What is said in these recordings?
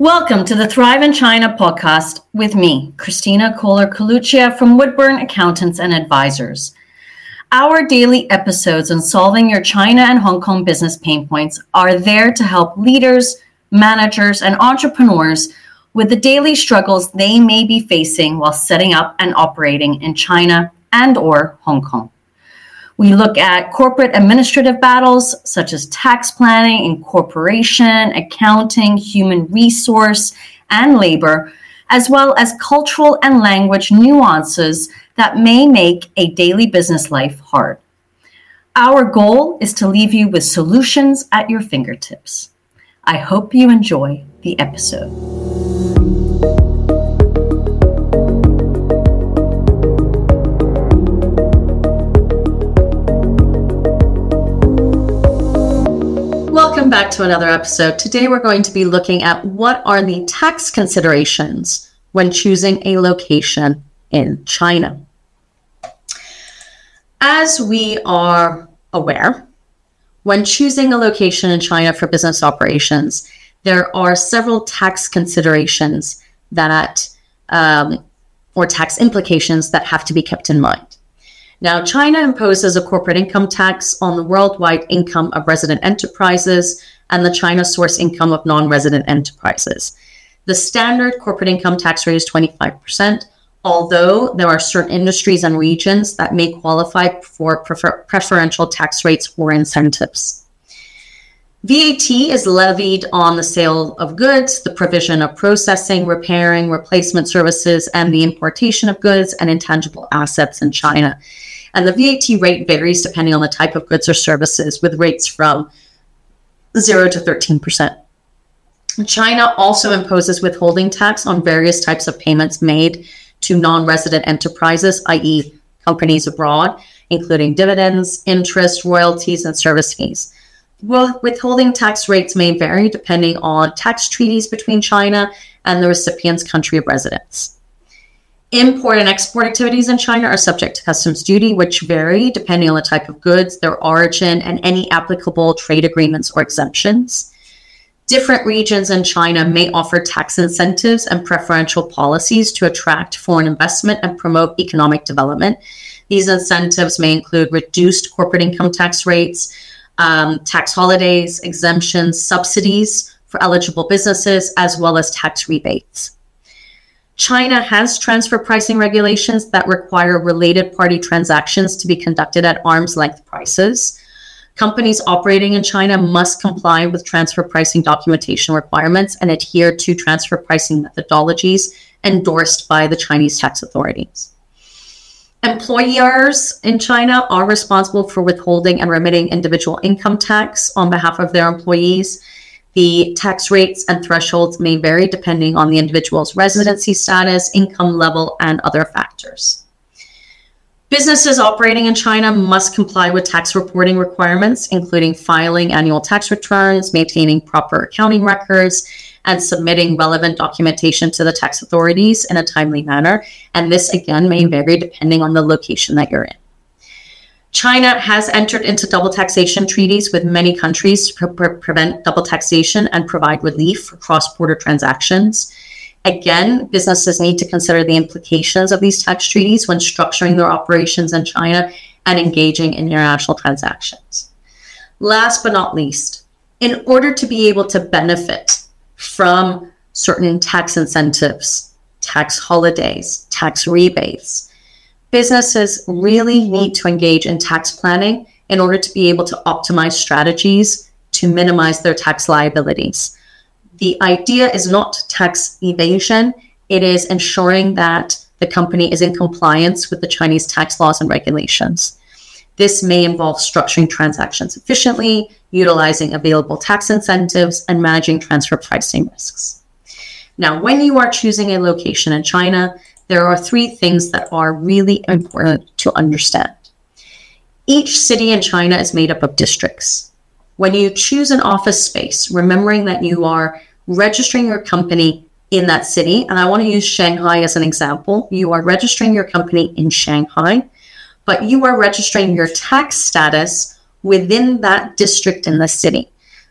Welcome to the Thrive in China podcast with me, Christina Kohler-Coluccia from Woodburn Accountants and Advisors. Our daily episodes on solving your China and Hong Kong business pain points are there to help leaders, managers, and entrepreneurs with the daily struggles they may be facing while setting up and operating in China and/or Hong Kong. We look at corporate administrative battles such as tax planning, incorporation, accounting, human resource, and labor, as well as cultural and language nuances that may make a daily business life hard. Our goal is to leave you with solutions at your fingertips. I hope you enjoy the episode. Welcome back to another episode. Today we're going to be looking at what are the tax considerations when choosing a location in China. As we are aware, when choosing a location in China for business operations, there are several tax considerations or tax implications that have to be kept in mind. Now, China imposes a corporate income tax on the worldwide income of resident enterprises and the China source income of non-resident enterprises. The standard corporate income tax rate is 25%, although there are certain industries and regions that may qualify for preferential tax rates or incentives. VAT is levied on the sale of goods, the provision of processing, repairing, replacement services, and the importation of goods and intangible assets in China. And the VAT rate varies depending on the type of goods or services, with rates from 0 to 13%. China also imposes withholding tax on various types of payments made to non-resident enterprises, i.e. companies abroad, including dividends, interest, royalties, and service fees. Well, withholding tax rates may vary depending on tax treaties between China and the recipient's country of residence. Import and export activities in China are subject to customs duty, which vary depending on the type of goods, their origin, and any applicable trade agreements or exemptions. Different regions in China may offer tax incentives and preferential policies to attract foreign investment and promote economic development. These incentives may include reduced corporate income tax rates, tax holidays, exemptions, subsidies for eligible businesses, as well as tax rebates. China has transfer pricing regulations that require related party transactions to be conducted at arm's length prices. Companies operating in China must comply with transfer pricing documentation requirements and adhere to transfer pricing methodologies endorsed by the Chinese tax authorities. Employers in China are responsible for withholding and remitting individual income tax on behalf of their employees. The tax rates and thresholds may vary depending on the individual's residency status, income level, and other factors. Businesses operating in China must comply with tax reporting requirements, including filing annual tax returns, maintaining proper accounting records, and submitting relevant documentation to the tax authorities in a timely manner. And this, again, may vary depending on the location that you're in. China has entered into double taxation treaties with many countries to prevent double taxation and provide relief for cross-border transactions. Again, businesses need to consider the implications of these tax treaties when structuring their operations in China and engaging in international transactions. Last but not least, in order to be able to benefit from certain tax incentives, tax holidays, tax rebates, businesses really need to engage in tax planning in order to be able to optimize strategies to minimize their tax liabilities. The idea is not tax evasion, it is ensuring that the company is in compliance with the Chinese tax laws and regulations. This may involve structuring transactions efficiently, utilizing available tax incentives, and managing transfer pricing risks. Now, when you are choosing a location in China, there are three things that are really important to understand. Each city in China is made up of districts. When you choose an office space, remembering that you are registering your company in that city, and I want to use Shanghai as an example. You are registering your company in Shanghai, but you are registering your tax status within that district in the city.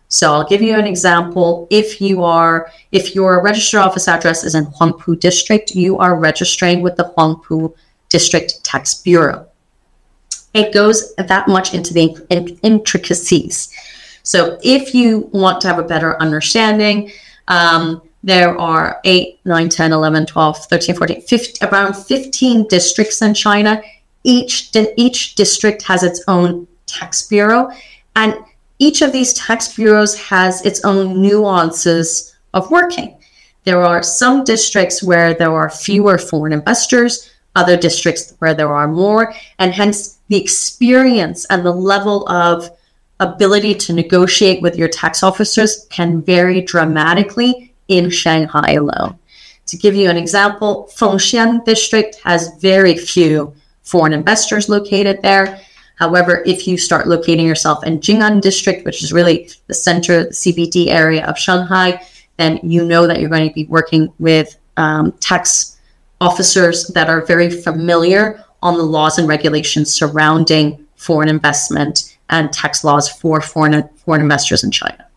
So I'll give you an example. If your registered office address is in Huangpu District, you are registering with the Huangpu District Tax Bureau. It goes that much into the intricacies. So if you want to have a better understanding, there are 8, 9, 10, 11, 12, 13, 14, 15, around 15 districts in China. Each district has its own tax bureau, and each of these tax bureaus has its own nuances of working. There are some districts where there are fewer foreign investors, other districts where there are more, and hence the experience and the level of ability to negotiate with your tax officers can vary dramatically in Shanghai alone. To give you an example, Fengxian District has very few foreign investors located there. However, if you start locating yourself in Jing'an District, which is really the center, the CBD area of Shanghai, then you know that you're going to be working with tax officers that are very familiar on the laws and regulations surrounding foreign investment and tax laws for foreign investors in China.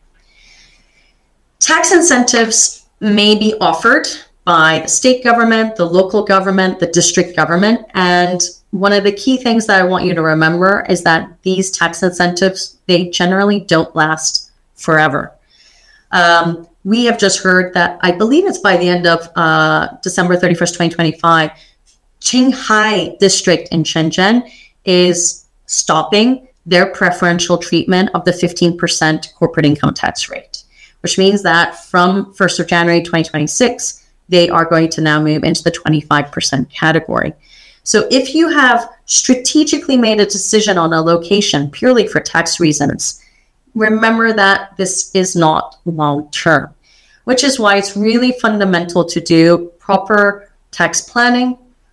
Tax incentives may be offered by the state government, the local government, the district government, and one of the key things that I want you to remember is that these tax incentives, they generally don't last forever. We have just heard that, I believe it's by the end of December 31st, 2025, Qinghai District in Shenzhen is stopping their preferential treatment of the 15% corporate income tax rate, which means that from 1st of January 2026, they are going to now move into the 25% category. So if you have strategically made a decision on a location purely for tax reasons, remember that this is not long-term, which is why it's really fundamental to do proper tax planning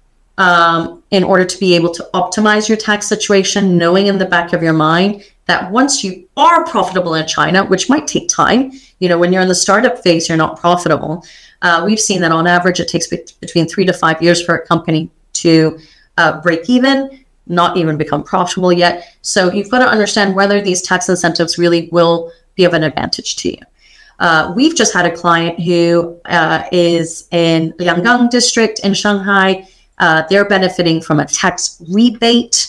in order to be able to optimize your tax situation, knowing in the back of your mind that once you are profitable in China, which might take time, when you're in the startup phase, you're not profitable. We've seen that on average, it takes between 3 to 5 years for a company to break even, not even become profitable yet. So you've got to understand whether these tax incentives really will be of an advantage to you. We've just had a client who is in Lianggang District in Shanghai. They're benefiting from a tax rebate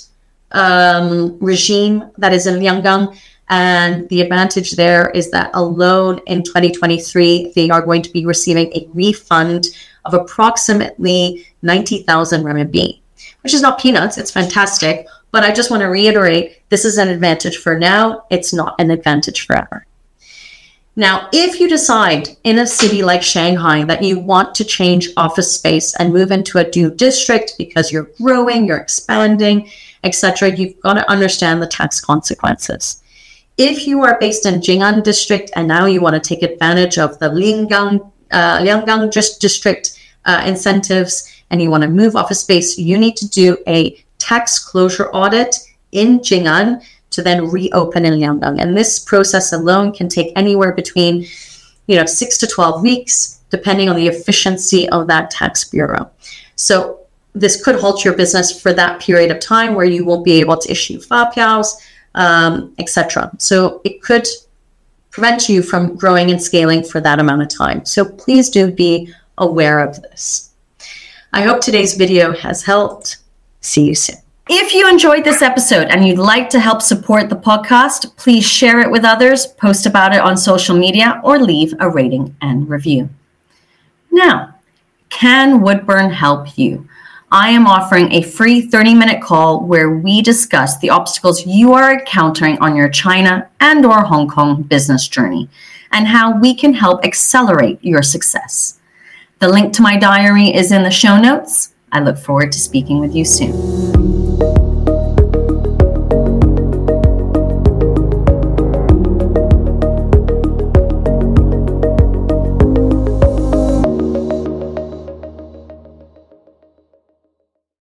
regime that is in Lianggang. And the advantage there is that alone in 2023, they are going to be receiving a refund of approximately 90,000 RMB, which is not peanuts. It's fantastic. But I just want to reiterate, this is an advantage for now. It's not an advantage forever. Now, if you decide in a city like Shanghai that you want to change office space and move into a new district because you're growing, you're expanding, etc., you've got to understand the tax consequences. If you are based in Jing'an District and now you want to take advantage of the Lianggang District incentives and you want to move office space, you need to do a tax closure audit in Jing'an to then reopen in Lianggang. And this process alone can take anywhere between 6 to 12 weeks, depending on the efficiency of that tax bureau. So this could halt your business for that period of time where you won't be able to issue fapiaos, etc. So it could prevent you from growing and scaling for that amount of time. So please do be aware of this. I hope today's video has helped. See you soon. If you enjoyed this episode and you'd like to help support the podcast, please share it with others, post about it on social media, or leave a rating and review. Now, can Woodburn help you? I am offering a free 30-minute call where we discuss the obstacles you are encountering on your China and/or Hong Kong business journey and how we can help accelerate your success. The link to my diary is in the show notes. I look forward to speaking with you soon.